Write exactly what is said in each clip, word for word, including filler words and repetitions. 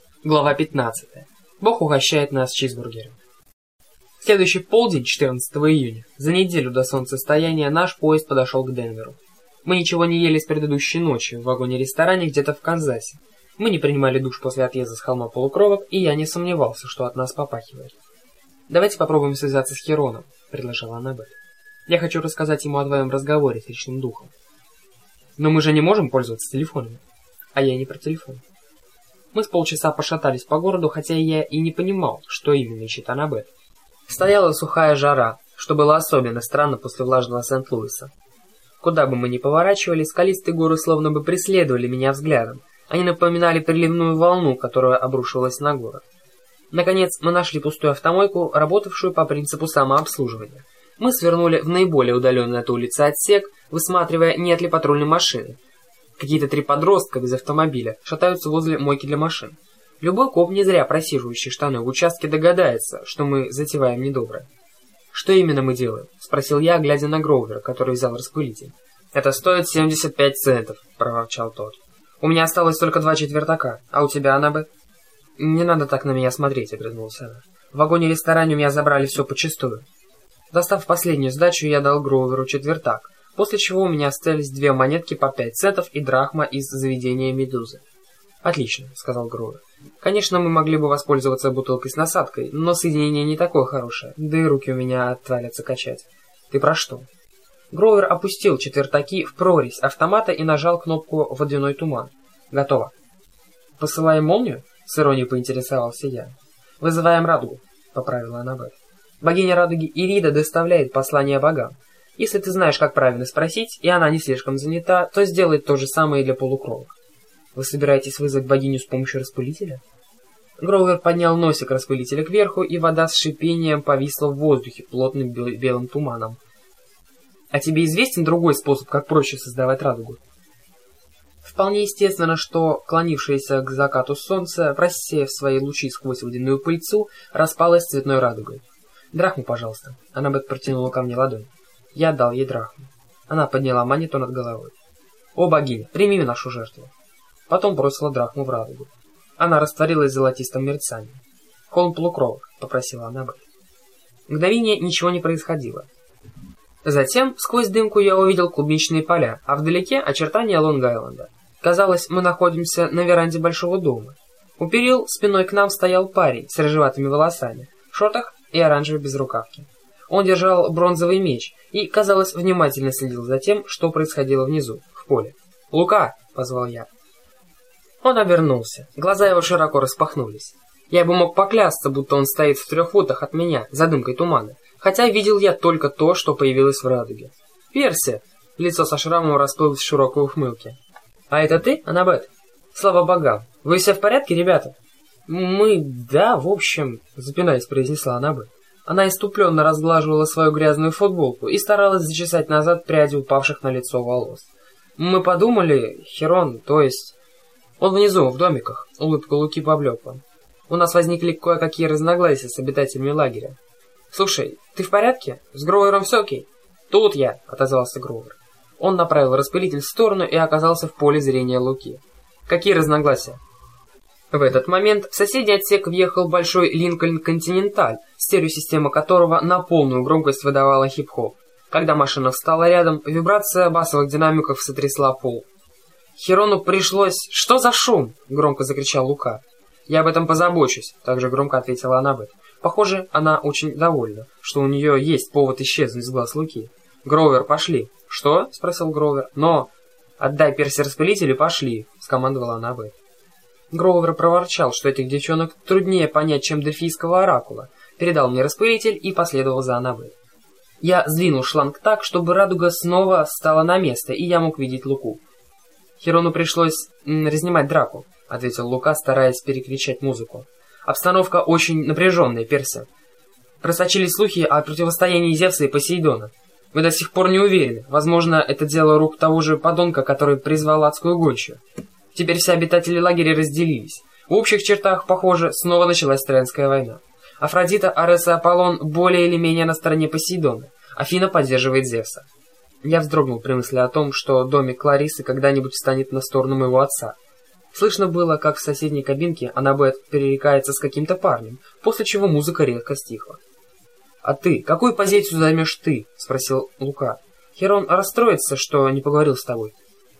Глава пятнадцатая. Бог угощает нас чизбургером. В следующий полдень, четырнадцатого июня, за неделю до солнцестояния, наш поезд подошел к Денверу. Мы ничего не ели с предыдущей ночи в вагоне-ресторане где-то в Канзасе. Мы не принимали душ после отъезда с холма полукровок, и я не сомневался, что от нас попахивает. «Давайте попробуем связаться с Хероном», — предложила Аннабель. «Я хочу рассказать ему о твоем разговоре с личным духом». «Но мы же не можем пользоваться телефонами». «А я и не про телефон». Мы с полчаса пошатались по городу, хотя я и не понимал, что именно ищет Аннабель. Стояла сухая жара, что было особенно странно после влажного Сент-Луиса. Куда бы мы ни поворачивали, скалистые горы словно бы преследовали меня взглядом. Они напоминали приливную волну, которая обрушивалась на город. Наконец, мы нашли пустую автомойку, работавшую по принципу самообслуживания. Мы свернули в наиболее удаленный от улицы отсек, высматривая, нет ли патрульной машины. Какие-то три подростка без автомобиля шатаются возле мойки для машин. Любой коп, не зря просиживающий штаны в участке, догадается, что мы затеваем недоброе. «Что именно мы делаем?» — спросил я, глядя на Гроувера, который взял распылитель. «Это стоит семьдесят пять центов», — проворчал тот. «У меня осталось только два четвертака, а у тебя, Аннабель?» «Не надо так на меня смотреть», — огрызнулся она. «В вагоне-ресторане у меня забрали все почистую». Достав последнюю сдачу, я дал Гроуверу четвертак, после чего у меня остались две монетки по пять центов и драхма из заведения «Медузы». «Отлично», — сказал Гроувер. «Конечно, мы могли бы воспользоваться бутылкой с насадкой, но соединение не такое хорошее, да и руки у меня отвалятся качать». «Ты про что?» Гроувер опустил четвертаки в прорезь автомата и нажал кнопку «Водяной туман». «Готово». «Посылаем молнию?» — с иронией поинтересовался я. «Вызываем радугу», — поправила Аннабель. «Богиня радуги Ирида доставляет послание богам. Если ты знаешь, как правильно спросить, и она не слишком занята, то сделай то же самое и для полукровок». «Вы собираетесь вызвать богиню с помощью распылителя?» Гроувер поднял носик распылителя кверху, и вода с шипением повисла в воздухе плотным бел- белым туманом. «А тебе известен другой способ, как проще создавать радугу?» Вполне естественно, что клонившееся к закату солнце, просеяв свои лучи сквозь водяную пыльцу, распалось цветной радугой. «Драхму, пожалуйста». Аннабель протянула ко мне ладонь. Я отдал ей драхму. Она подняла монету над головой. «О, богиня, прими нашу жертву». Потом бросила драхму в радугу. Она растворилась в золотистом мерцании. «Холм полукровок», — попросила Аннабель. Мгновение ничего не происходило. Затем, сквозь дымку, я увидел клубничные поля, а вдалеке очертания Лонг-Айленда. Казалось, мы находимся на веранде большого дома. У перил спиной к нам стоял парень с рыжеватыми волосами, в шортах и оранжевой безрукавке. Он держал бронзовый меч и, казалось, внимательно следил за тем, что происходило внизу, в поле. «Лука!» — позвал я. Он обернулся. Глаза его широко распахнулись. Я бы мог поклясться, будто он стоит в трех футах от меня, за дымкой тумана, хотя видел я только то, что появилось в радуге. «Перси!» — лицо со шрамом расплылось в широкой ухмылке. «А это ты, Аннабель? Слава богам! Вы все в порядке, ребята?» «Мы... да, в общем...» — запинаясь, произнесла Аннабель. Она иступленно разглаживала свою грязную футболку и старалась зачесать назад пряди упавших на лицо волос. «Мы подумали, Херон, то есть...» «Он внизу, в домиках», — улыбка Луки поблекла. «У нас возникли кое-какие разногласия с обитателями лагеря. Слушай, ты в порядке? С Гроувером все окей?» «Тут я», — отозвался Гроувер. Он направил распылитель в сторону и оказался в поле зрения Луки. «Какие разногласия?» В этот момент в соседний отсек въехал большой Линкольн Континенталь, стереосистема которого на полную громкость выдавала хип-хоп. Когда машина встала рядом, вибрация басовых динамиков сотрясла пол. «Херону пришлось... Что за шум?» — громко закричал Лука. «Я об этом позабочусь», — также громко ответила Аннабель. Похоже, она очень довольна, что у нее есть повод исчезнуть с глаз Луки. «Гроувер, пошли». «Что?» — спросил Гроувер. «Но...» «Отдай Перси распылитель и пошли», — скомандовала Аннабель. Гроувер проворчал, что этих девчонок труднее понять, чем дельфийского оракула, передал мне распылитель и последовал за Аннабель. Я сдвинул шланг так, чтобы радуга снова стала на место, и я мог видеть Луку. «Херону пришлось м, разнимать драку», — ответил Лука, стараясь перекричать музыку. «Обстановка очень напряженная, Перси. Просочились слухи о противостоянии Зевса и Посейдона. Мы до сих пор не уверены. Возможно, это дело рук того же подонка, который призвал адскую гончую. Теперь все обитатели лагеря разделились. В общих чертах, похоже, снова началась Троянская война. Афродита, Арес и Аполлон более или менее на стороне Посейдона. Афина поддерживает Зевса. Я вздрогнул при мысли о том, что домик Кларисы когда-нибудь встанет на сторону моего отца. Слышно было, как в соседней кабинке Аннабет перерекается с каким-то парнем, после чего музыка резко стихла. «А ты? Какую позицию займешь ты?» — спросил Лука. «Херон расстроится, что не поговорил с тобой».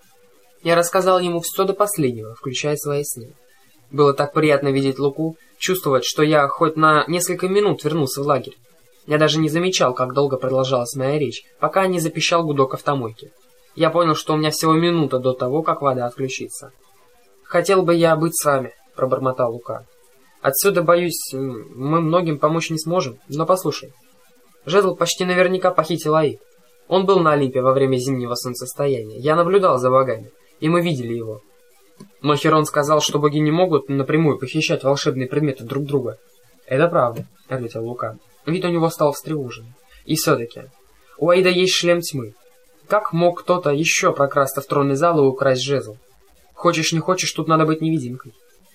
Я рассказал ему все до последнего, включая свои сны. Было так приятно видеть Луку, чувствовать, что я хоть на несколько минут вернулся в лагерь. Я даже не замечал, как долго продолжалась моя речь, пока не запищал гудок автомойки. Я понял, что у меня всего минута до того, как вода отключится. «Хотел бы я быть с вами», — пробормотал Лука. «Отсюда, боюсь, мы многим помочь не сможем, но послушай. Жезл почти наверняка похитил Аид. Он был на Олимпе во время зимнего солнцестояния. Я наблюдал за богами, и мы видели его. Но Херон сказал, что боги не могут напрямую похищать волшебные предметы друг друга». «Это правда», — ответил Лука. Вид у него стал встревоженным. «И все-таки, у Аида есть шлем тьмы. Как мог кто-то еще прокрасться в тронный зал и украсть жезл? Хочешь не хочешь, тут надо быть невидимкой».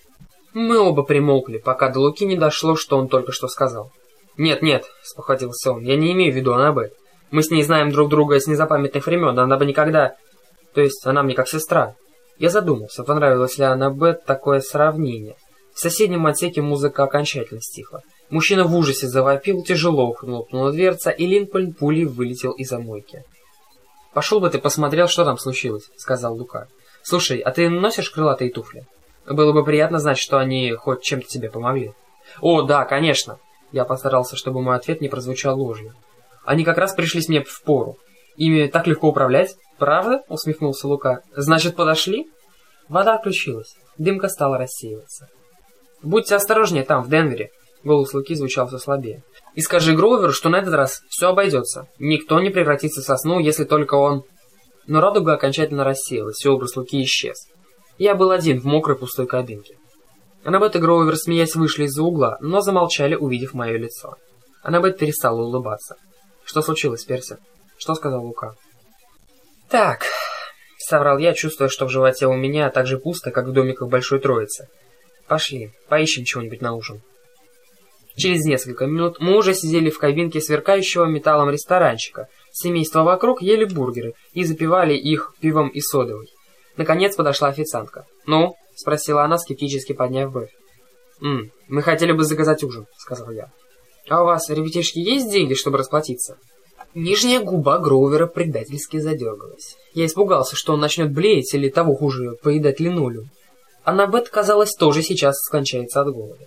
Мы оба примолкли, пока до Луки не дошло, что он только что сказал. «Нет-нет», — спохватился он, — «я не имею в виду Аннабет. Мы с ней знаем друг друга с незапамятных времен, она бы никогда... То есть она мне как сестра». Я задумался, понравилось ли Аннабет такое сравнение. В соседнем отсеке музыка окончательно стихла. Мужчина в ужасе завопил, тяжело хлопнула дверца, и Линкольн пулей вылетел из омойки. «Пошел бы ты посмотрел, что там случилось», — сказал Лука. «Слушай, а ты носишь крылатые туфли? Было бы приятно знать, что они хоть чем-то тебе помогли». «О, да, конечно!» Я постарался, чтобы мой ответ не прозвучал ложью. «Они как раз пришлись мне впору. Ими так легко управлять. Правда?» — усмехнулся Лука. «Значит, подошли?» Вода отключилась. Дымка стала рассеиваться. «Будьте осторожнее там, в Денвере», — голос Луки звучал все слабее. «И скажи Гроуверу, что на этот раз все обойдется. Никто не превратится в сосну, если только он...» Но радуга окончательно рассеялась, и образ Луки исчез. Я был один в мокрой пустой кабинке. Аннабет и Гроувер, смеясь, вышли из-за угла, но замолчали, увидев мое лицо. Аннабет перестала улыбаться. «Что случилось, Перси?» «Что сказал Лука?» «Так», — соврал я, чувствуя, что в животе у меня так же пусто, как в домиках Большой Троицы. «Пошли, поищем чего-нибудь на ужин». Через несколько минут мы уже сидели в кабинке сверкающего металлом ресторанчика. Семейство вокруг ели бургеры и запивали их пивом и содовой. Наконец подошла официантка. «Ну?» — спросила она, скептически подняв бровь. «М, мы хотели бы заказать ужин», — сказал я. «А у вас, ребятишки, есть деньги, чтобы расплатиться?» Нижняя губа Гроувера предательски задергалась. Я испугался, что он начнет блеять или, того хуже, поедать линолеум. Аннабет, казалось, тоже сейчас скончается от голода.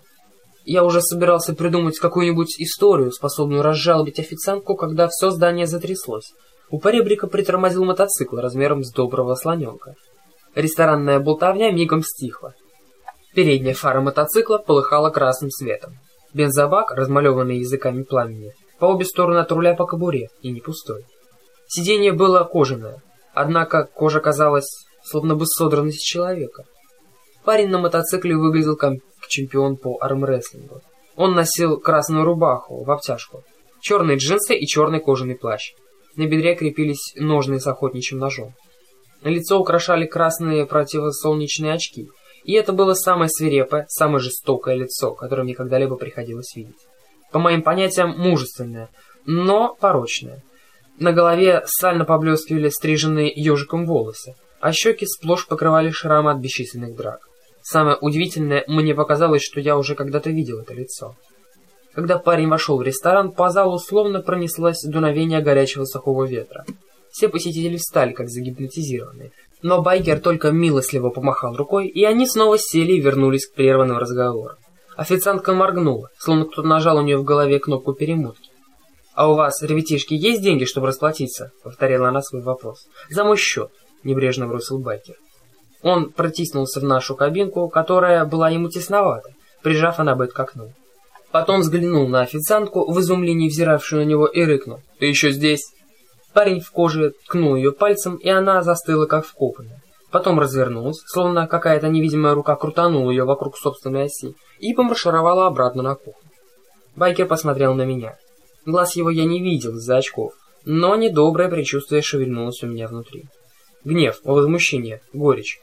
Я уже собирался придумать какую-нибудь историю, способную разжалобить официантку, когда все здание затряслось. У поребрика притормозил мотоцикл размером с доброго слоненка. Ресторанная болтовня мигом стихла. Передняя фара мотоцикла полыхала красным светом. Бензобак, размалеванный языками пламени, по обе стороны от руля по кобуре, и не пустой. Сиденье было кожаное, однако кожа казалась словно бы содрана с человека. Парень на мотоцикле выглядел как чемпион по армрестлингу. Он носил красную рубаху в обтяжку, черные джинсы и черный кожаный плащ. На бедре крепились ножны с охотничьим ножом. Лицо украшали красные противосолнечные очки, и это было самое свирепое, самое жестокое лицо, которое мне когда-либо приходилось видеть. По моим понятиям, мужественное, но порочное. На голове сально поблескивали стриженные ежиком волосы, а щеки сплошь покрывали шрамы от бесчисленных драк. Самое удивительное, мне показалось, что я уже когда-то видел это лицо. Когда парень вошел в ресторан, по залу словно пронеслось дуновение горячего сухого ветра. Все посетители встали, как загипнотизированные, но Байгер только милостливо помахал рукой, и они снова сели и вернулись к прерванным разговорам. Официантка моргнула, словно кто-то нажал у нее в голове кнопку перемотки. «А у вас, ребятишки, есть деньги, чтобы расплатиться?» — повторила она свой вопрос. «За мой счет», — небрежно бросил Байгер. Он протиснулся в нашу кабинку, которая была ему тесновата, прижав Аннабет к окну. Потом взглянул на официантку, в изумлении взиравшую на него, и рыкнул. «Ты еще здесь?» Парень в коже ткнул ее пальцем, и она застыла, как вкопанная. Потом развернулась, словно какая-то невидимая рука крутанула ее вокруг собственной оси, и помаршировала обратно на кухню. Байгер посмотрел на меня. Глаз его я не видел из-за очков, но недоброе предчувствие шевельнулось у меня внутри. Гнев, возмущение, горечь.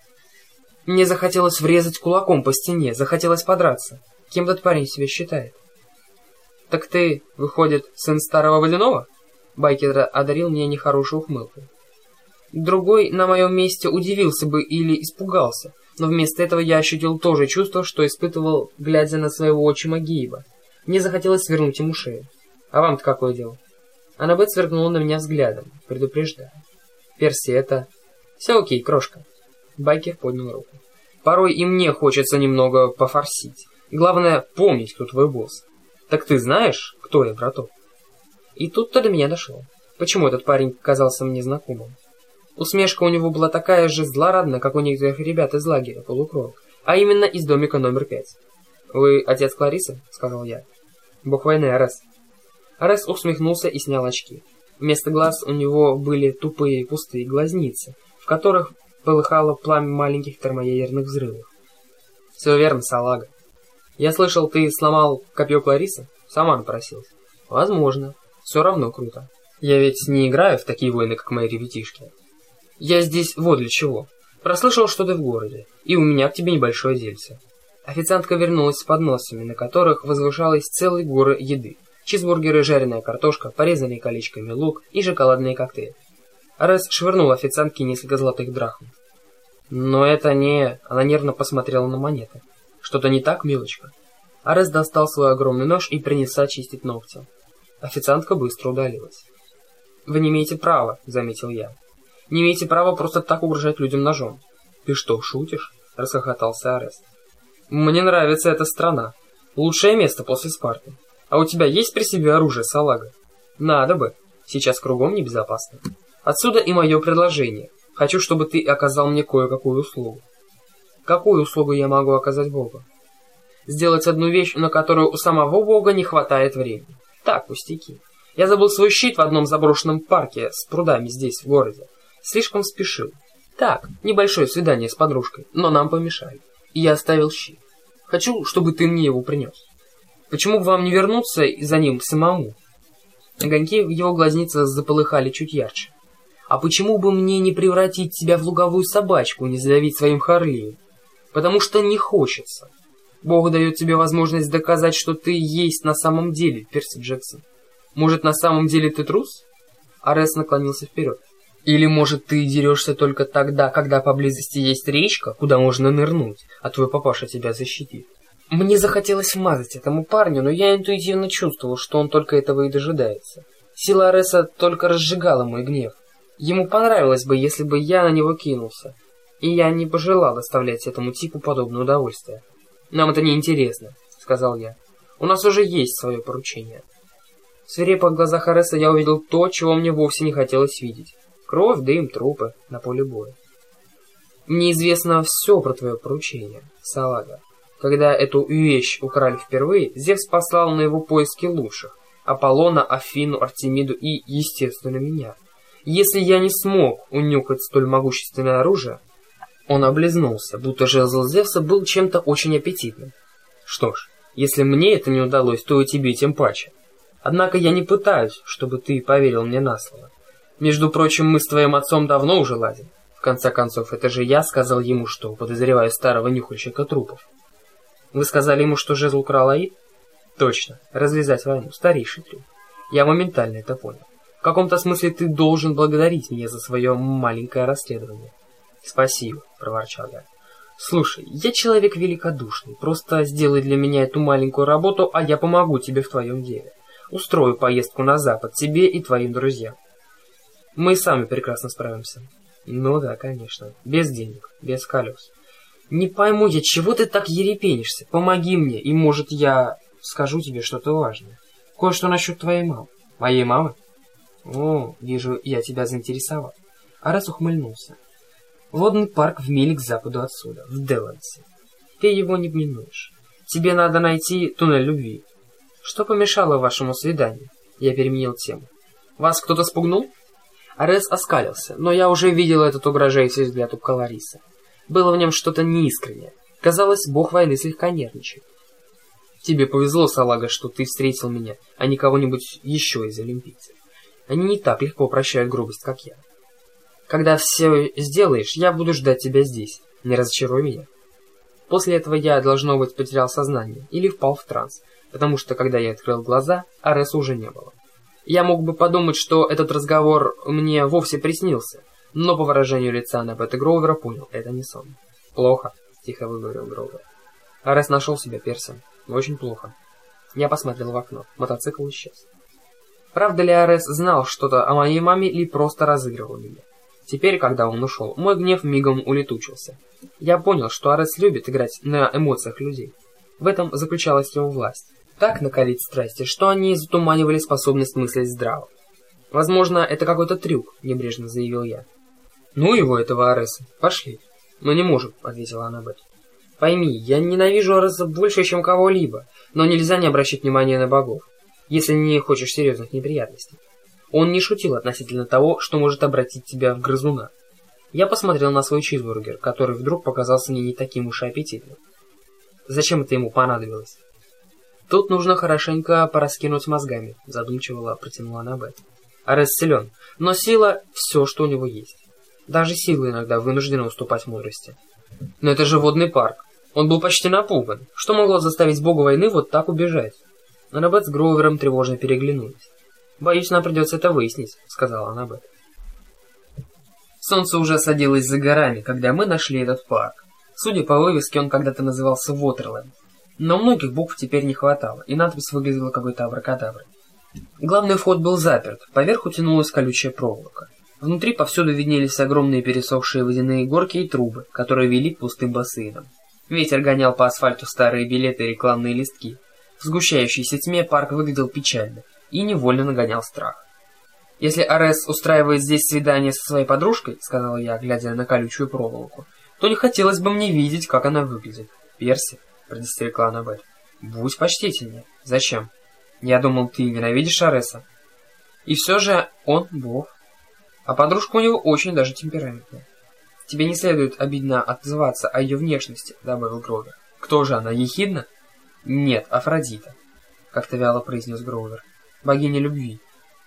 Мне захотелось врезать кулаком по стене, захотелось подраться. Кем этот парень себя считает? «Так ты, выходит, сын старого водяного?» Байгер одарил меня нехорошей ухмылкой. Другой на моем месте удивился бы или испугался. Но вместо этого я ощутил то же чувство, что испытывал, глядя на своего отчима Гейба. Мне захотелось свернуть ему шею. А вам-то какое дело? Аннабет сверкнула на меня взглядом, предупреждая. Перси, это... Все окей, крошка. Байкер поднял руку. Порой и мне хочется немного пофорсить. Главное, помнить, кто твой босс. Так ты знаешь, кто я, браток? И тут-то до меня дошло. Почему этот парень казался мне знакомым? Усмешка у него была такая же злорадная, как у некоторых ребят из лагеря полукровок, а именно из домика номер пять. «Вы отец Кларисы?» — сказал я. «Бог войны, Арес». Арес усмехнулся и снял очки. Вместо глаз у него были тупые пустые глазницы, в которых полыхало пламя маленьких термоядерных взрывов. «Все верно, салага. Я слышал, ты сломал копье Кларисы? Сама напросилась». «Возможно. Все равно круто. Я ведь не играю в такие войны, как мои ребятишки. Я здесь вот для чего. Прослышал, что ты в городе, и у меня к тебе небольшое дельце». Официантка вернулась с подносами, на которых возвышалась целая гора еды. Чизбургеры, жареная картошка, порезанные колечками лук и шоколадные коктейли. Арес швырнул официантке несколько золотых драхм. Но это не... Она нервно посмотрела на монеты. Что-то не так, милочка? Арес достал свой огромный нож и принялся чистить ногти. Официантка быстро удалилась. «Вы не имеете права», — заметил я. «Не имеете права просто так угрожать людям ножом». «Ты что, шутишь?» — расхохотался Арес. «Мне нравится эта страна. Лучшее место после Спарты. А у тебя есть при себе оружие, салага?» «Надо бы. Сейчас кругом небезопасно. Отсюда и мое предложение. Хочу, чтобы ты оказал мне кое-какую услугу». «Какую услугу я могу оказать Богу?» «Сделать одну вещь, на которую у самого Бога не хватает времени. Так, пустяки. Я забыл свой щит в одном заброшенном парке с прудами здесь, в городе. Слишком спешил. Так, небольшое свидание с подружкой, но нам помешали. И я оставил щит. Хочу, чтобы ты мне его принес. Почему бы вам не вернуться за ним самому?» Огоньки в его глазницах заполыхали чуть ярче. «А почему бы мне не превратить тебя в луговую собачку, не задавить своим Харлием? Потому что не хочется. Бог дает тебе возможность доказать, что ты есть на самом деле, Перси Джексон. Может, на самом деле ты трус?» Арес наклонился вперед. «Или, может, ты дерешься только тогда, когда поблизости есть речка, куда можно нырнуть, а твой папаша тебя защитит?» Мне захотелось вмазать этому парню, но я интуитивно чувствовал, что он только этого и дожидается. Сила Ареса только разжигала мой гнев. Ему понравилось бы, если бы я на него кинулся, и я не пожелал доставлять этому типу подобное удовольствие. «Нам это не интересно», — сказал я. «У нас уже есть свое поручение». В свирепых глазах Ареса я увидел то, чего мне вовсе не хотелось видеть. Кровь, дым, трупы на поле боя. «Мне известно все про твое поручение, салага. Когда эту вещь украли впервые, Зевс послал на его поиски лучших — Аполлона, Афину, Артемиду и, естественно, меня. Если я не смог унюхать столь могущественное оружие...» Он облизнулся, будто жезл Зевса был чем-то очень аппетитным. «Что ж, если мне это не удалось, то и тебе тем паче. Однако я не пытаюсь, чтобы ты поверил мне на слово. Между прочим, мы с твоим отцом давно уже ладим. В конце концов, это же я сказал ему, что подозреваю старого нюхальщика трупов. Вы сказали ему, что жезл украл Аид? Точно. Развязать войну. Старейший трюк. Я моментально это понял. В каком-то смысле ты должен благодарить меня за свое маленькое расследование». «Спасибо», — проворчал я. «Слушай, я человек великодушный. Просто сделай для меня эту маленькую работу, а я помогу тебе в твоем деле. Устрою поездку на запад тебе и твоим друзьям. Мы сами прекрасно справимся». «Ну да, конечно. Без денег, без колес». «Не пойму я, чего ты так ерепенишься? Помоги мне, и, может, я скажу тебе что-то важное. Кое-что насчет твоей мамы». «Моей мамы?» «О, вижу, я тебя заинтересовал». Арес ухмыльнулся. «Водный парк в миле к западу отсюда, в Делансе. Ты его не минуешь. Тебе надо найти туннель любви». «Что помешало вашему свиданию?» Я переменил тему. «Вас кто-то спугнул?» Арес оскалился, но я уже видел этот угрожающий взгляд у Кларисы. Было в нем что-то неискреннее. Казалось, бог войны слегка нервничает. «Тебе повезло, салага, что ты встретил меня, а не кого-нибудь еще из олимпийцев. Они не так легко прощают грубость, как я. Когда все сделаешь, я буду ждать тебя здесь. Не разочаруй меня». После этого я, должно быть, потерял сознание или впал в транс, потому что, когда я открыл глаза, Ареса уже не было. Я мог бы подумать, что этот разговор мне вовсе приснился, но по выражению лица Аннабет Гроувера понял, это не сон. «Плохо», тихо выговорил Гроувер. Арес нашел себя, Перси. Очень плохо. Я посмотрел в окно. Мотоцикл исчез. Правда ли Арес знал что-то о моей маме или просто разыгрывал меня? Теперь, когда он ушел, мой гнев мигом улетучился. Я понял, что Арес любит играть на эмоциях людей. В этом заключалась его власть. Так накалить страсти, что они затуманивали способность мыслить здраво. «Возможно, это какой-то трюк», — небрежно заявил я. «Ну его, этого Ареса. Пошли». «Мы не можем», — ответила Аннабет. «Пойми, я ненавижу Ареса больше, чем кого-либо, но нельзя не обращать внимания на богов, если не хочешь серьезных неприятностей. Он не шутил относительно того, что может обратить тебя в грызуна. Я посмотрел на свой чизбургер, который вдруг показался мне не таким уж и аппетитным. Зачем это ему понадобилось? Тут нужно хорошенько пораскинуть мозгами, задумчиво протянула Аннабет. Арес силен, но сила — все, что у него есть. Даже сила иногда вынуждена уступать мудрости. Но это же водный парк. Он был почти напуган. Что могло заставить бога войны вот так убежать? Аннабет с Гроувером тревожно переглянулись. «Боюсь, нам придется это выяснить», — сказала Аннабет. Солнце уже садилось за горами, когда мы нашли этот парк. Судя по вывеске, он когда-то назывался Уотерленд. Но многих букв теперь не хватало, и надпись выглядела какой-то абракадаброй. Главный вход был заперт, поверху тянулась колючая проволока. Внутри повсюду виднелись огромные пересохшие водяные горки и трубы, которые вели к пустым бассейнам. Ветер гонял по асфальту старые билеты и рекламные листки. В сгущающейся тьме парк выглядел печально и невольно нагонял страх. «Если Арес устраивает здесь свидание со своей подружкой, — сказала я, глядя на колючую проволоку, — то не хотелось бы мне видеть, как она выглядит. Перси, — предостерегла Аннабет, — будь почтительнее. Зачем? Я думал, ты ненавидишь Ареса. И все же он бог. А подружка у него очень даже темпераментная. Тебе не следует обидно отзываться о ее внешности, — добавил Гроувер. Кто же она, Ехидна? Нет, Афродита, — как-то вяло произнес Гроувер. Богиня любви.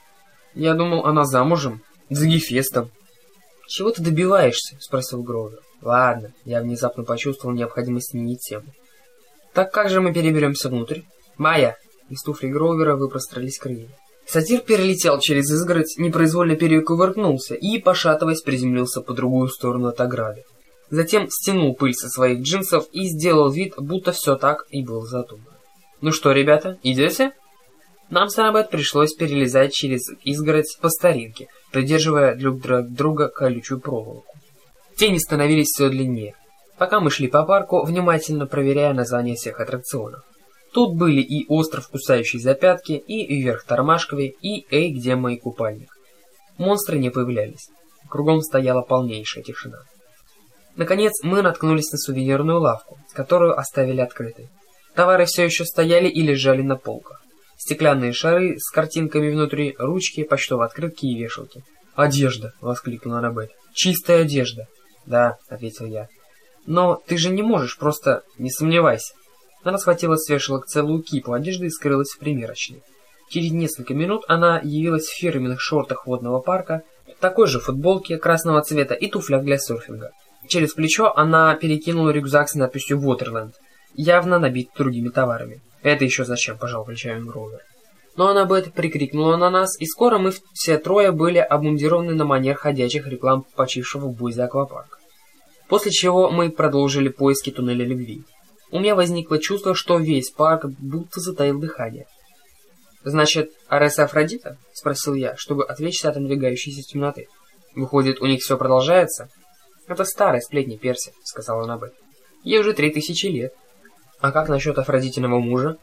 Я думал, она замужем, за Гефестом. Чего ты добиваешься? — спросил Гроувер. Ладно, я внезапно почувствовал необходимость сменить тему. Так как же мы переберемся внутрь? Майя! Из туфли Гроувера выпрострались крылья. Сатир перелетел через изгородь, непроизвольно перекувыркнулся и, пошатываясь, приземлился по другую сторону от ограды. Затем стянул пыль со своих джинсов и сделал вид, будто все так и было задумано. «Ну что, ребята, идете?» Нам с Аннабет пришлось перелезать через изгородь по старинке, придерживая друг друга колючую проволоку. Тени становились все длиннее, пока мы шли по парку, внимательно проверяя названия всех аттракционов. Тут были и остров, кусающий за пятки, и вверх тормашковый, и «Эй, где мой купальник?». Монстры не появлялись. Кругом стояла полнейшая тишина. Наконец мы наткнулись на сувенирную лавку, которую оставили открытой. Товары все еще стояли и лежали на полках. Стеклянные шары с картинками внутри, ручки, почтовые открытки и вешалки. «Одежда!» — воскликнула Аннабет. «Чистая одежда!» «Да», — ответил я. «Но ты же не можешь, просто не сомневайся». Она схватила с вешалок целую кипу одежды и скрылась в примерочной. Через несколько минут она явилась в фирменных шортах водного парка, такой же футболке красного цвета и туфлях для серфинга. Через плечо она перекинула рюкзак с надписью «Уотерленд», явно набит другими товарами. «Это еще зачем?» – пожал плечами Гроувер. Но Аннабет прикрикнула на нас, и скоро мы все трое были обмундированы на манер ходячих реклам почившего в буй за аквапарк. После чего мы продолжили поиски туннеля любви. У меня возникло чувство, что весь парк будто затаил дыхание. «Значит, Арес и Афродита?» — спросил я, чтобы отвлечься от надвигающейся темноты. «Выходит, у них все продолжается?» «Это старая сплетня, Перси», — сказала Аннабет. «Ей уже три тысячи лет». «А как насчет Афродитиного мужа?»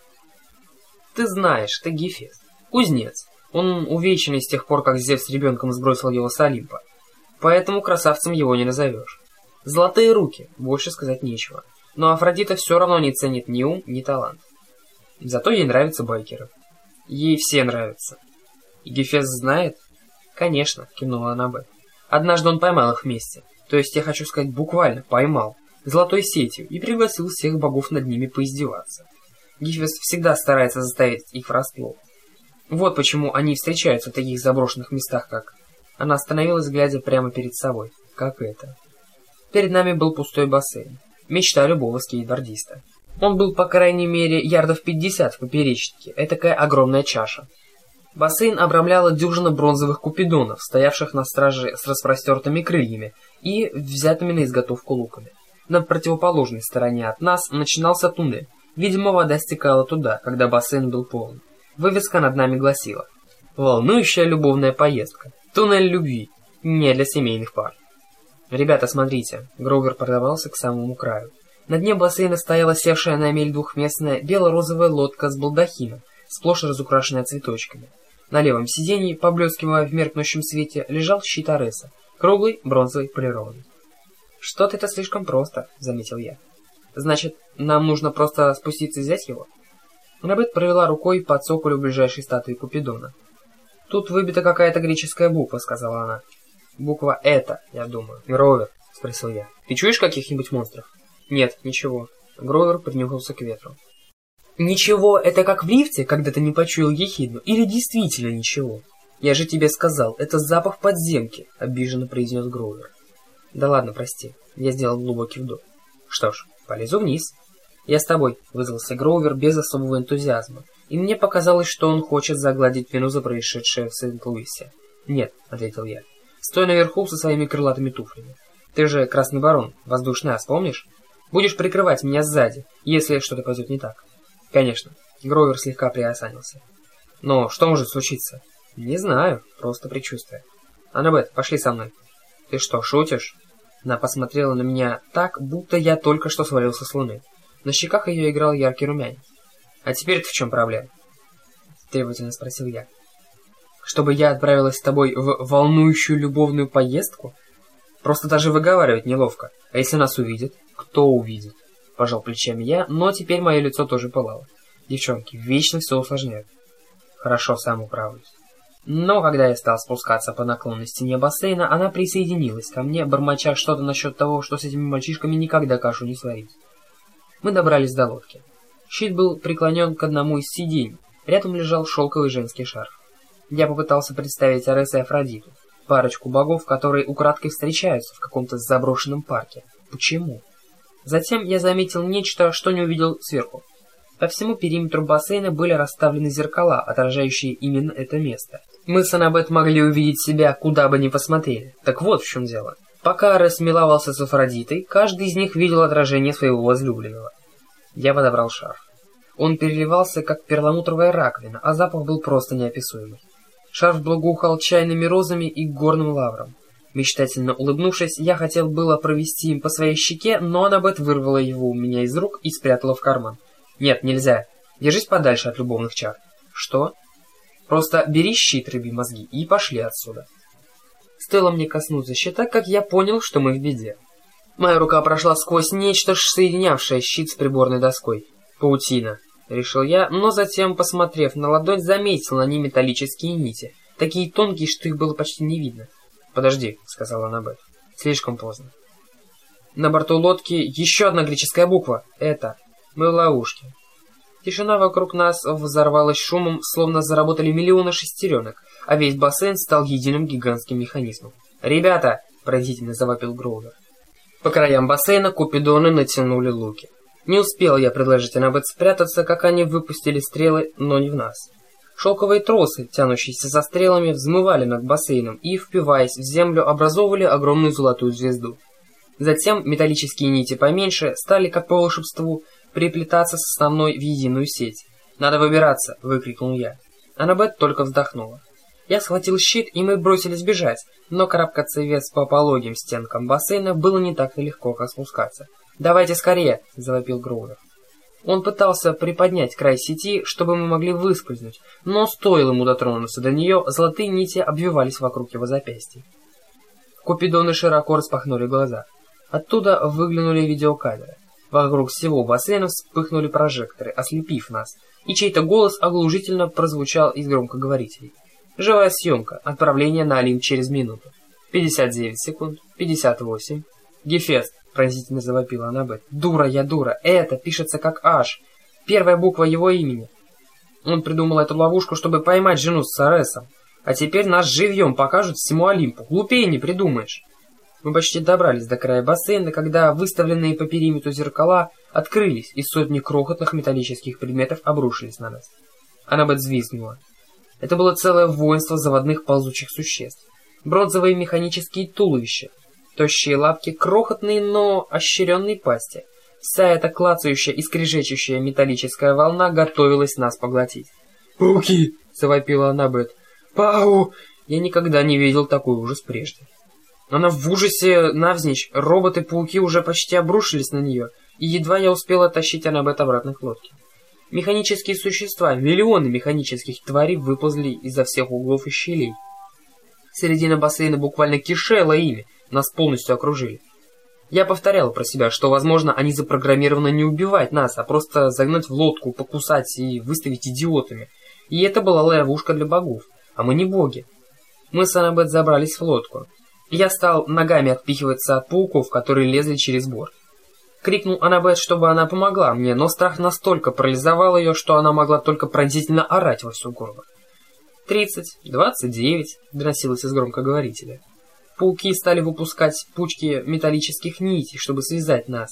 «Ты знаешь, ты Гефест. Кузнец. Он увеченный с тех пор, как Зевс с ребенком сбросил его с Олимпа. Поэтому красавцем его не назовешь. Золотые руки, больше сказать нечего. Но Афродита все равно не ценит ни ум, ни талант. Зато ей нравятся байкеры. Ей все нравятся. И Гефест знает?» «Конечно», — кивнула Аннабет. «Однажды он поймал их вместе. То есть, я хочу сказать, буквально поймал. Золотой сетью. И пригласил всех богов над ними поиздеваться. Гефест всегда старается заставить их врасплох. Вот почему они встречаются в таких заброшенных местах, как...» Она остановилась, глядя прямо перед собой. «Как это?» Перед нами был пустой бассейн. Мечта любого скейтбордиста. Он был, по крайней мере, ярдов пятьдесят в поперечнике, этакая огромная чаша. Бассейн обрамляла дюжина бронзовых купидонов, стоявших на страже с распростертыми крыльями и взятыми на изготовку луками. На противоположной стороне от нас начинался туннель. Видимо, вода стекала туда, когда бассейн был полон. Вывеска над нами гласила: «Волнующая любовная поездка. Туннель любви. Не для семейных пар». «Ребята, смотрите». Гроувер продавался к самому краю. На дне бассейна стояла севшая на мель двухместная бело-розовая лодка с балдахином, сплошь разукрашенная цветочками. На левом сиденье, поблескивая в меркнущем свете, лежал щит Ареса, круглый, бронзовый, полированный. «Что-то это слишком просто», — заметил я. «Значит, нам нужно просто спуститься и взять его?» Аннабет провела рукой по цоколю ближайшей статуи Купидона. «Тут выбита какая-то греческая буква», — сказала она. «Буква «это», я думаю». «Гроувер», — спросил я, — «ты чуешь каких-нибудь монстров?» «Нет, ничего». Гроувер принюхался к ветру. «Ничего, это как в лифте, когда ты не почуял ехидну, или действительно ничего?» «Я же тебе сказал, это запах подземки», — обиженно произнес Гроувер. «Да ладно, прости». Я сделал глубокий вдох. «Что ж, полезу вниз». «Я с тобой», — вызвался Гроувер без особого энтузиазма, и мне показалось, что он хочет загладить вину за происшедшее в Сент-Луисе. «Нет», — ответил я. «Стой наверху со своими крылатыми туфлями. Ты же Красный Барон, воздушный ас, помнишь? Будешь прикрывать меня сзади, если что-то пойдет не так». «Конечно». Гроувер слегка приосанился. «Но что может случиться?» «Не знаю, просто предчувствие». «Аннабет, пошли со мной». «Ты что, шутишь?» Она посмотрела на меня так, будто я только что свалился с луны. На щеках ее играл яркий румянец. «А теперь-то в чем проблема?» Требовательно спросил я. «Чтобы я отправилась с тобой в волнующую любовную поездку? Просто даже выговаривать неловко. А если нас увидят? Кто увидит?» Пожал плечами я, но теперь мое лицо тоже пылало. Девчонки вечно все усложняют. Хорошо, сам управлюсь. Но когда я стал спускаться по наклонной стене бассейна, она присоединилась ко мне, бормоча что-то насчет того, что с этими мальчишками никогда кашу не сварить. Мы добрались до лодки. Щит был преклонен к одному из сидений. Рядом лежал шелковый женский шарф. Я попытался представить Ареса и Афродиту, парочку богов, которые украдкой встречаются в каком-то заброшенном парке. Почему? Затем я заметил нечто, что не увидел сверху. По всему периметру бассейна были расставлены зеркала, отражающие именно это место. Мы с Аннабет могли увидеть себя, куда бы ни посмотрели. Так вот в чем дело. Пока Арес миловался с Афродитой, каждый из них видел отражение своего возлюбленного. Я подобрал шарф. Он переливался, как перламутровая раковина, а запах был просто неописуемый. Шарф благоухал чайными розами и горным лавром. Мечтательно улыбнувшись, я хотел было провести им по своей щеке, но Аннабет вырвала его у меня из рук и спрятала в карман. «Нет, нельзя. Держись подальше от любовных чар». «Что?» «Просто бери щит, рыби мозги, и пошли отсюда». Стоило мне коснуться щита, как я понял, что мы в беде. Моя рука прошла сквозь нечто, соединявшее щит с приборной доской. «Паутина», — решил я, но затем, посмотрев на ладонь, заметил на ней металлические нити, такие тонкие, что их было почти не видно. «Подожди», — сказала Аннабет. «Слишком поздно». На борту лодки еще одна греческая буква. Это. Мы в ловушке. Тишина вокруг нас взорвалась шумом, словно заработали миллионы шестеренок, а весь бассейн стал единым гигантским механизмом. «Ребята!» — поразительно завопил Гроувер. По краям бассейна Купидоны натянули луки. Не успел я предложить Аннабет спрятаться, как они выпустили стрелы, но не в нас. Шелковые тросы, тянущиеся за стрелами, взмывали над бассейном и, впиваясь в землю, образовывали огромную золотую звезду. Затем металлические нити поменьше стали, как по волшебству, приплетаться с основной в единую сеть. «Надо выбираться!» — выкрикнул я. Аннабет только вздохнула. Я схватил щит, и мы бросились бежать, но карабкаться вверх по пологим стенкам бассейна было не так-то легко, как спускаться. «Давайте скорее!» — завопил Гроувер. Он пытался приподнять край сети, чтобы мы могли выскользнуть, но стоило ему дотронуться до нее, золотые нити обвивались вокруг его запястья. Купидоны широко распахнули глаза. Оттуда выглянули видеокамеры. Вокруг всего бассейна вспыхнули прожекторы, ослепив нас, и чей-то голос оглушительно прозвучал из громкоговорителей. «Живая съемка. Отправление на Олимп через минуту. пятьдесят девять секунд. пятьдесят восемь. Гефест!» — пронзительно завопила Аннабет. «Дура я дура! Это пишется как H. Первая буква его имени. Он придумал эту ловушку, чтобы поймать жену с Аресом. А теперь нас живьем покажут всему Олимпу. Глупее не придумаешь». Мы почти добрались до края бассейна, когда выставленные по периметру зеркала открылись, и сотни крохотных металлических предметов обрушились на нас. Аннабет взвизгнула. Это было целое воинство заводных ползучих существ. Бронзовые механические туловища, тощие лапки, крохотные, но ощеренные пасти. Вся эта клацающая и скрежещущая металлическая волна готовилась нас поглотить. «Пауки!» — завопила Аннабет. «Пау!» Я никогда не видел такой ужас прежде. Она в ужасе навзничь, роботы-пауки уже почти обрушились на нее, и едва я успел оттащить Аннабет обратно к лодке. Механические существа, миллионы механических тварей выползли изо всех углов и щелей. Середина бассейна буквально кишела ими, нас полностью окружили. Я повторял про себя, что, возможно, они запрограммированы не убивать нас, а просто загнать в лодку, покусать и выставить идиотами. И это была ловушка для богов, а мы не боги. Мы с Аннабет забрались в лодку. Я стал ногами отпихиваться от пауков, которые лезли через борт. Крикнул Аннабет, чтобы она помогла мне, но страх настолько парализовал ее, что она могла только пронзительно орать во всё горло. «Тридцать, двадцать девять», — доносилось из громкоговорителя. Пауки стали выпускать пучки металлических нитей, чтобы связать нас.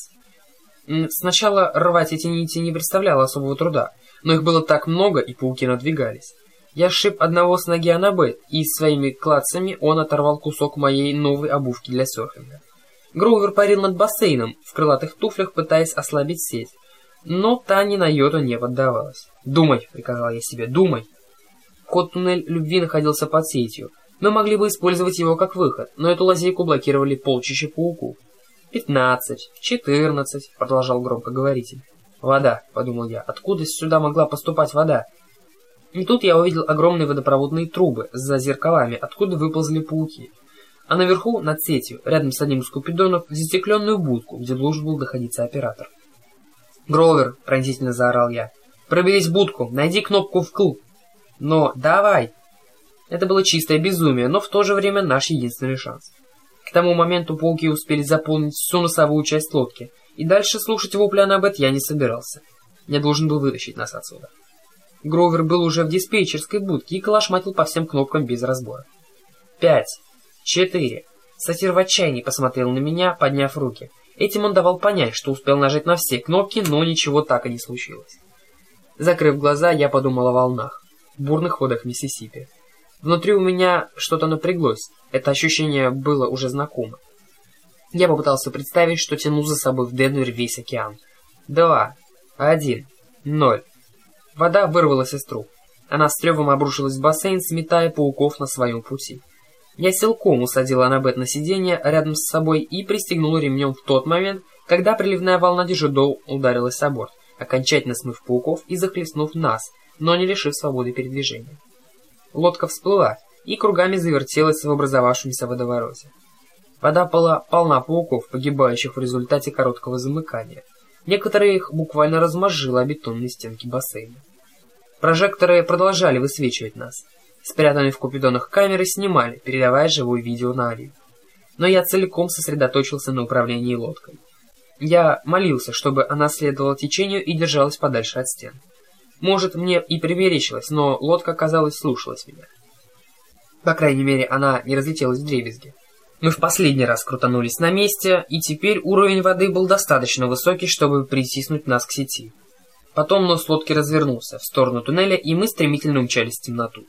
Сначала рвать эти нити не представляло особого труда, но их было так много, и пауки надвигались. Я сшиб одного с ноги Аннабет, и своими клацами он оторвал кусок моей новой обувки для серфинга. Гроувер парил над бассейном, в крылатых туфлях, пытаясь ослабить сеть, но та ни на йоту не поддавалась. «Думай», — приказал я себе, — «думай». Ход-туннель любви находился под сетью. Мы могли бы использовать его как выход, но эту лазейку блокировали полчища пауков. «Пятнадцать, четырнадцать», — продолжал громкоговоритель. «Вода», — подумал я, — «откуда сюда могла поступать вода?» И тут я увидел огромные водопроводные трубы за зеркалами, откуда выползли пауки. А наверху, над сетью, рядом с одним из купидонов, застекленную будку, где должен был находиться оператор. «Гроувер», — пронзительно заорал я, — «проберись в будку, найди кнопку «вкл». «Но давай!» Это было чистое безумие, но в то же время наш единственный шанс. К тому моменту пауки успели заполнить всю носовую часть лодки, и дальше слушать вопли Аннабет я не собирался. Я должен был вытащить нас отсюда. Гроувер был уже в диспетчерской будке и калашматил по всем кнопкам без разбора. «Пять, четыре». Сатир в отчаянии посмотрел на меня, подняв руки. Этим он давал понять, что успел нажать на все кнопки, но ничего так и не случилось. Закрыв глаза, я подумал о волнах, бурных водах Миссисипи. Внутри у меня что-то напряглось, это ощущение было уже знакомо. Я попытался представить, что тяну за собой в Денвер весь океан. Два, один, ноль. Вода вырвалась из труб. Она с тревом обрушилась в бассейн, сметая пауков на своем пути. Я силком усадил Аннабет на сиденье рядом с собой и пристегнул ремнем в тот момент, когда приливная волна Дижидо ударилась о борт, окончательно смыв пауков и захлестнув нас, но не лишив свободы передвижения. Лодка всплыла и кругами завертелась в образовавшемся водовороте. Вода была полна пауков, погибающих в результате короткого замыкания. Некоторые их буквально размозжило о бетонные стенки бассейна. Прожекторы продолжали высвечивать нас. Спрятанные в купидонах камеры снимали, передавая живое видео на Алию. Но я целиком сосредоточился на управлении лодкой. Я молился, чтобы она следовала течению и держалась подальше от стен. Может, мне и примерещилось, но лодка, казалось, слушалась меня. По крайней мере, она не разлетелась вдребезги. Мы в последний раз крутанулись на месте, и теперь уровень воды был достаточно высокий, чтобы притиснуть нас к сети. Потом нос лодки развернулся в сторону туннеля, и мы стремительно умчались в темноту.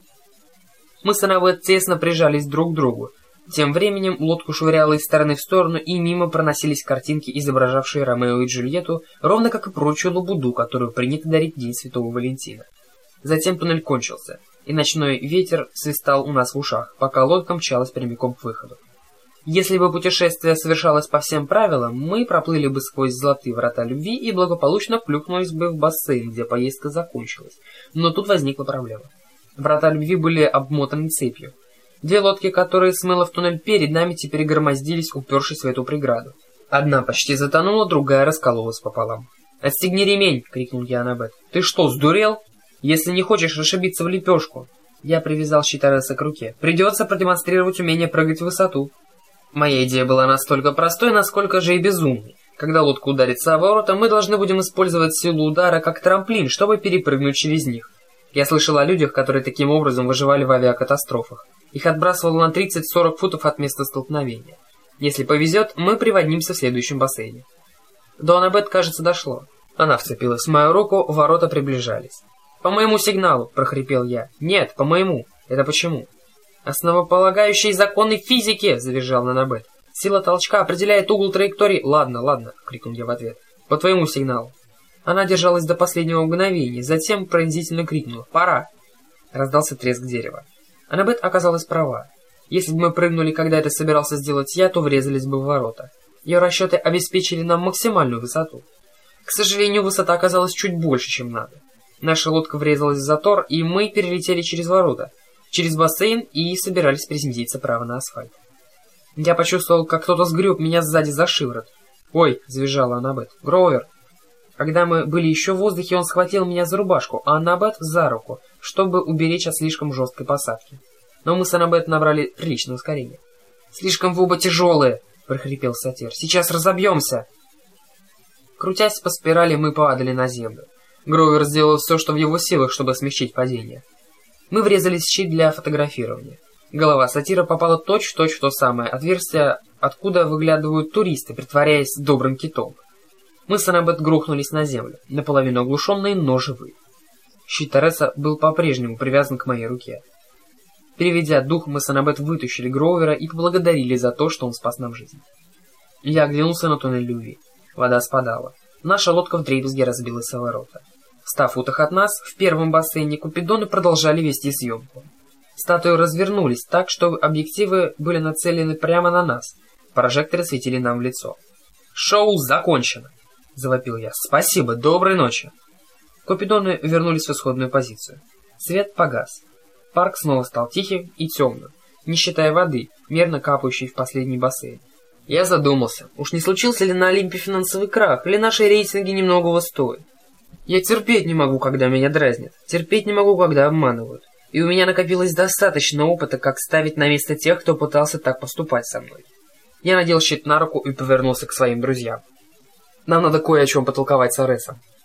Мы с Аннабет тесно прижались друг к другу. Тем временем лодку швыряло из стороны в сторону, и мимо проносились картинки, изображавшие Ромео и Джульетту, ровно как и прочую лабуду, которую принято дарить в День Святого Валентина. Затем туннель кончился, и ночной ветер свистал у нас в ушах, пока лодка мчалась прямиком к выходу. Если бы путешествие совершалось по всем правилам, мы проплыли бы сквозь золотые врата любви и благополучно плюхнулись бы в бассейн, где поездка закончилась. Но тут возникла проблема. Врата любви были обмотаны цепью. Две лодки, которые смыло в туннель перед нами, теперь громоздились, упершись в эту преграду. Одна почти затонула, другая раскололась пополам. «Отстегни ремень!» — крикнул я Аннабет. «Ты что, сдурел? Если не хочешь расшибиться в лепешку!» Я привязал щитареса к руке. «Придется продемонстрировать умение прыгать в высоту!» Моя идея была настолько простой, насколько же и безумной. Когда лодка ударится о ворота, мы должны будем использовать силу удара как трамплин, чтобы перепрыгнуть через них. Я слышал о людях, которые таким образом выживали в авиакатастрофах. Их отбрасывало на тридцать-сорок футов от места столкновения. Если повезет, мы приводнимся в следующем бассейне. До Аннабет, кажется, дошло. Она вцепилась в мою руку, ворота приближались. «По моему сигналу!» – прохрипел я. «Нет, по моему. Это почему?» «Основополагающие законы физики!» – завизжал Аннабет. Сила толчка определяет угол траектории. Ладно, ладно, крикнул я в ответ. По твоему сигналу. Она держалась до последнего мгновения, затем пронзительно крикнула: «Пора!» Раздался треск дерева. Аннабет оказалась права. Если бы мы прыгнули, когда это собирался сделать я, то врезались бы в ворота. Ее расчеты обеспечили нам максимальную высоту. К сожалению, высота оказалась чуть больше, чем надо. Наша лодка врезалась в затор, и мы перелетели через ворота, через бассейн и собирались приземлиться право на асфальт. Я почувствовал, как кто-то сгреб меня сзади за шиворот. «Ой!» — завизжала Аннабет. «Гровер!» Когда мы были еще в воздухе, он схватил меня за рубашку, а Аннабет за руку, чтобы уберечь от слишком жесткой посадки. Но мы с Аннабет набрали приличное ускорение. «Слишком вы оба тяжелые!» — прохрипел сатир. «Сейчас разобьемся!» Крутясь по спирали, мы падали на землю. Гровер сделал все, что в его силах, чтобы смягчить падение. Мы врезались в щит для фотографирования. Голова сатира попала точь-в-точь в то самое отверстие, откуда выглядывают туристы, притворяясь добрым китом. Мы с Аннабет грохнулись на землю, наполовину оглушенные, но живые. Щит Торреса был по-прежнему привязан к моей руке. Переведя дух, мы с Аннабет вытащили Гровера и поблагодарили за то, что он спас нам жизнь. Я оглянулся на туннель любви. Вода спадала. Наша лодка вдребезги разбилась о ворота. В ста футах от нас, в первом бассейне, купидоны продолжали вести съемку. Статуи развернулись так, что объективы были нацелены прямо на нас. Прожекторы светили нам в лицо. «Шоу закончено!» — завопил я. «Спасибо, доброй ночи!» Купидоны вернулись в исходную позицию. Свет погас. Парк снова стал тихим и темным, не считая воды, мерно капающей в последний бассейн. Я задумался, уж не случился ли на Олимпе финансовый крах, или наши рейтинги немногого стоят. Я терпеть не могу, когда меня дразнят, терпеть не могу, когда обманывают. И у меня накопилось достаточно опыта, как ставить на место тех, кто пытался так поступать со мной. Я надел щит на руку и повернулся к своим друзьям. Нам надо кое о чем потолковать с Аресом.